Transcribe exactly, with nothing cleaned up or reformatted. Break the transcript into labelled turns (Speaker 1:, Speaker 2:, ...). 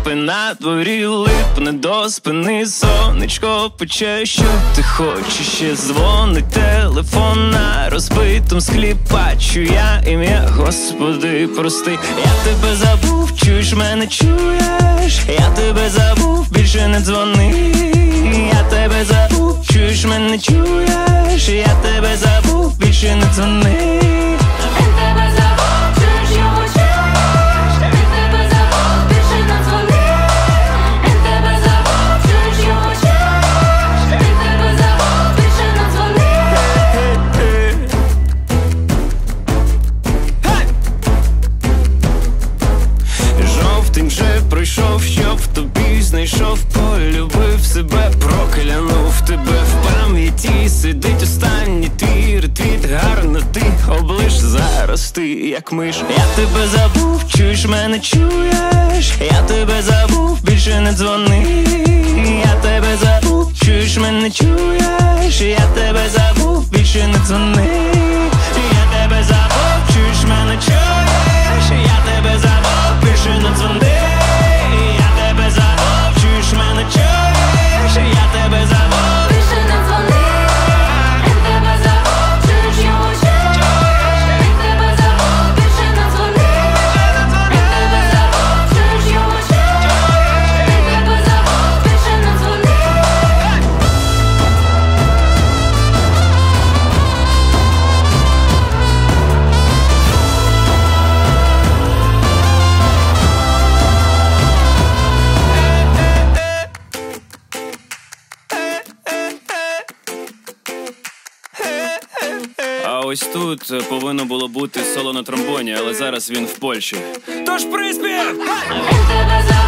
Speaker 1: кліпи на дворі, липне до спини, сонечко пече, що ти хочеш, ще дзвонить телефон на розбитому склі, бачу я ім'я, Господи, прости. Я тебе забув, чуєш мене, чуєш? Я тебе забув, більше не дзвони. Я тебе забув, чуєш мене, чуєш? Я тебе забув, більше не дзвони.
Speaker 2: Він тебе забув, чуєш його, чуєш? Він тебе забув, більше не дзвони. Він тебе забув, чуєш його, чуєш? Він тебе забув, більше не дзвони.
Speaker 1: Жовтень вже пройшов, щоб тобі знайшов, полюбив себе, проклянув тебе. В пам'яті сидить останній твій ретвіт, гарно ти облиш зараз, ти як миш. Я тебе забув, чуєш мене, чуєш? Я тебе забув, більше не дзвони. Я тебе забув, чуєш мене, чуєш? Я тебе забув, більше не дзвони. Я тебе забув, чуєш мене, чуєш? Я тебе забув, більше не дзвони. Я тебе забув, чуєш мене, чуєш? Я тебе забув,
Speaker 2: Більше не дзвони. Він тебе забув, чуєш його, чуєш? Він тебе забув, більше не дзвони. Він тебе забув, чуєш його, чуєш? Він тебе забув, більше не дзвони.
Speaker 3: А ось тут повинно було бути соло на тромбоні, але зараз він в Польщі. Тож приспів!
Speaker 2: Він тебе забув.